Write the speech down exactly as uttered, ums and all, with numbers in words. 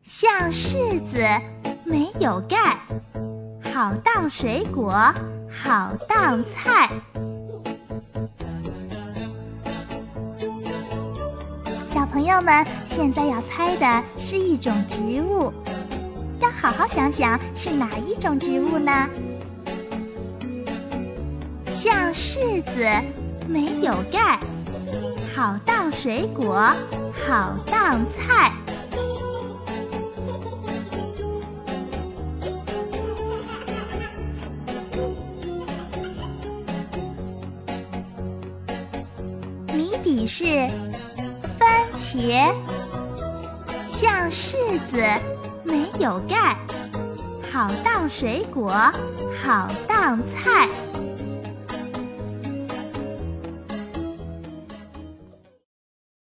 像柿子没有盖，好当水果，好当菜。小朋友们，现在要猜的是一种植物，要好好想想是哪一种植物呢？像柿子没有盖，好当水果，好当菜。谜底是番茄，像柿子没有盖，好当水果，好当菜。